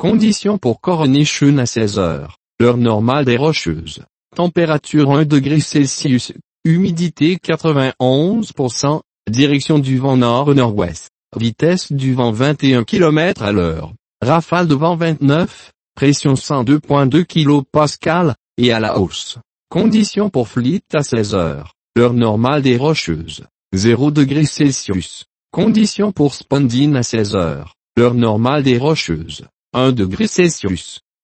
Conditions pour Coronation à 16 heures. L'heure normale des Rocheuses. Température 1 degré Celsius. Humidité 91%. Direction du vent nord-nord-ouest. Vitesse du vent 21 km à l'heure. Rafale de vent 29. Pression 102.2 kPa, et à la hausse. Conditions pour Fleet à 16 heures. L'heure normale des Rocheuses. 0 degré Celsius. Conditions pour Spondine à 16 heures. L'heure normale des Rocheuses. 1 degré Celsius.